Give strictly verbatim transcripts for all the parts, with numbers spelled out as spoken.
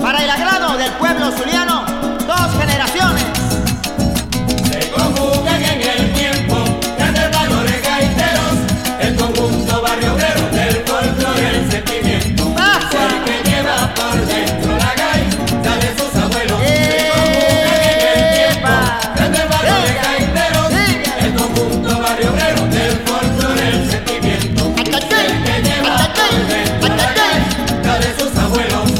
para el agrado del pueblo zuliano, dos generaciones. Se conjugan en el tiempo grandes valores gaiteros, el conjunto barrio obrero del folclore y el sentimiento. El que lleva por dentro la gaita de sus abuelos. Se conjugan en el tiempo grandes valores gaiteros, el conjunto barrio obrero del folclore y el sentimiento. El que lleva por dentro la gaita de sus abuelos.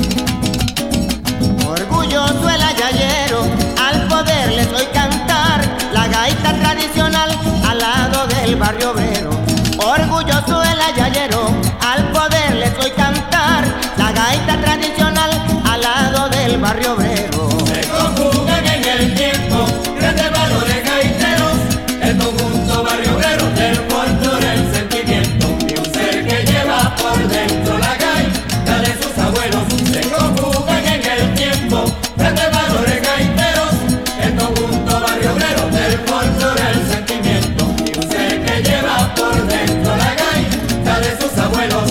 Orgulloso el ayayero, al poderles hoy cantar la gaita tradicional al lado del barrio obrero. Orgulloso el ayayero, al poderles hoy cantar la gaita tradicional al lado del barrio obrero. Se conjugan en el tiempo grandes valores gaiteros, el conjunto barrio obrero del folclore, el sentimiento y un ser que lleva por dentro la gaita de sus abuelos. Se conjugan en el tiempo grandes valores gaiteros, el conjunto barrio obrero del folclore, el sentimiento y un ser que lleva por dentro la gaita de sus abuelos.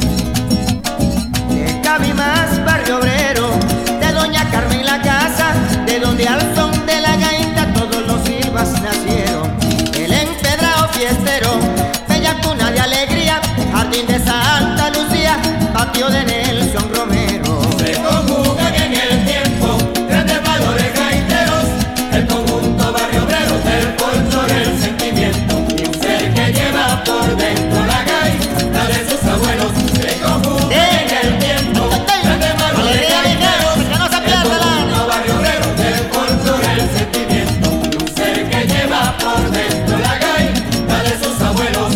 De Cabimás, barrio obrero, de doña Carmen la casa, de donde al son de la gaita todos los silbas nacieron. El empedrado fiestero, bella cuna de alegría, jardín de Santa Lucía, patio de Nelson Romero. Se conjugan en el tiempo grandes valores gaiteros, el conjunto barrio obrero del folclore, el sentimiento y un ser que lleva por dentro la gaita de sus abuelos. Se conjugan en el tiempo grandes valores gaiteros, el conjunto barrio obrero del folclore, el sentimiento y un ser que lleva por dentro la gaita de sus abuelos.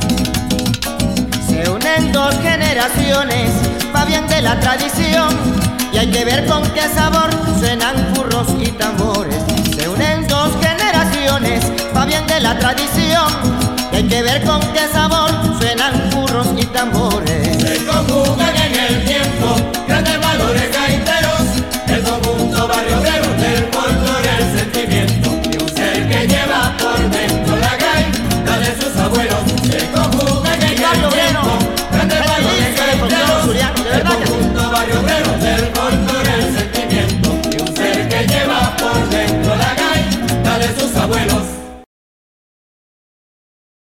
Se unen dos generaciones, va bien de la tradición, y hay que ver con qué sabor suenan furros y tambores. Se unen dos generaciones, va bien de la tradición, y hay que ver con qué sabor suenan furros y tambores. Se conjugan